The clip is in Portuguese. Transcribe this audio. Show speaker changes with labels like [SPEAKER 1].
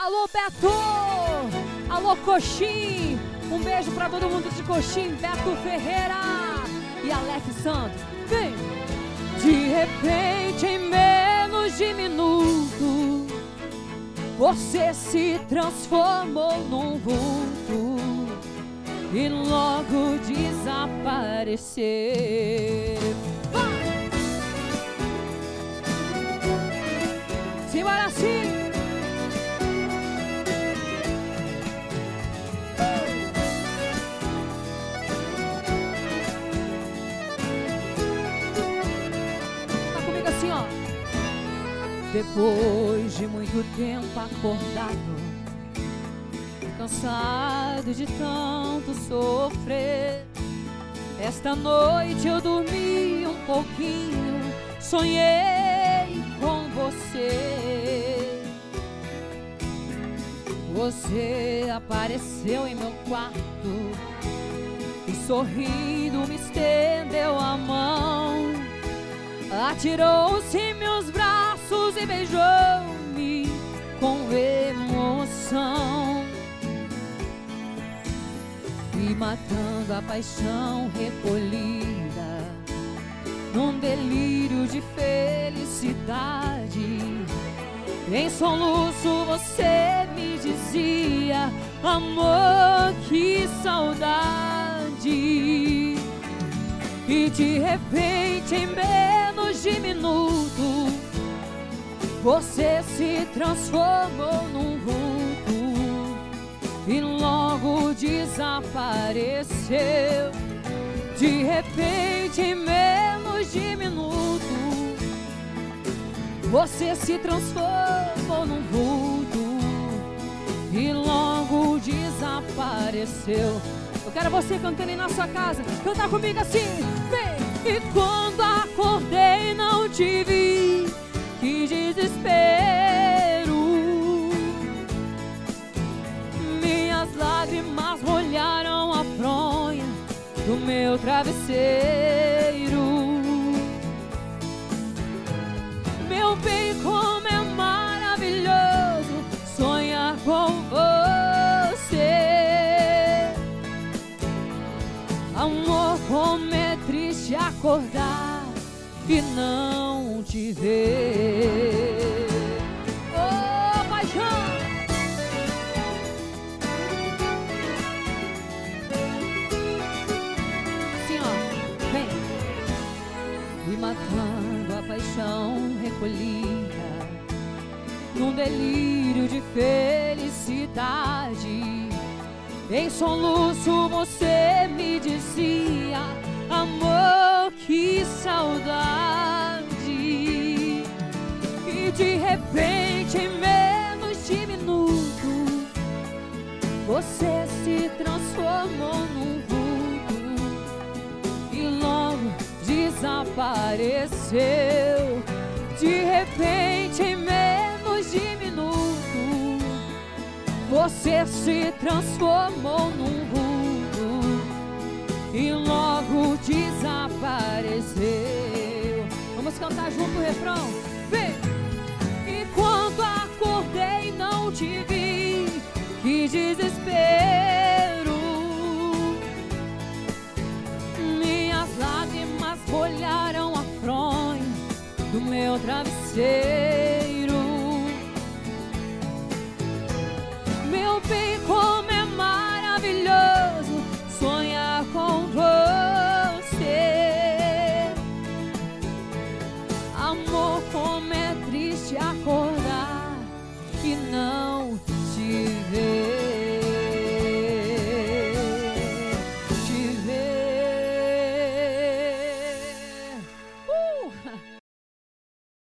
[SPEAKER 1] Alô, Beto! Alô, Coxim! Um beijo pra todo mundo de Coxim, Beto Ferreira e Alex Santos. Vem! De repente, em menos de minuto, você se transformou num vulto e logo desapareceu. Vai! Simbora assim! Depois de muito tempo acordado, cansado de tanto sofrer, esta noite eu dormi um pouquinho, sonhei com você. Você apareceu em meu quarto e sorrindo me estendeu a mão, atirou-se em meus braços e beijou-me com emoção, e matando a paixão recolhida num delírio de felicidade, em soluço você me dizia: amor, que saudade. E de repente, em menos de minuto, você se transformou num vulto e logo desapareceu. De repente, em menos de minuto, você se transformou num vulto e logo desapareceu. Eu quero você cantando aí na sua casa. Canta comigo assim, vem! E quando acordei não te vi, que desespero. Minhas lágrimas molharam a fronha do meu travesseiro. Meu bem, como é maravilhoso sonhar com você. Amor, como é triste acordar e não te ver. Oh, paixão! Assim, ó, vem! E matando a paixão recolhida num delírio de felicidade, em soluço você me dizia: amor, que saudade. E de repente, em menos de minuto, você se transformou num vulto e logo desapareceu. De repente, em menos de minuto, você se transformou num vulto e logo desapareceu. Vamos cantar junto o refrão? Vem! E quando acordei não te vi, que desespero. Minhas lágrimas molharam a fronha do meu travesseiro. Meu bem, como é maravilhoso sonhar com você. Amor, como é triste acordar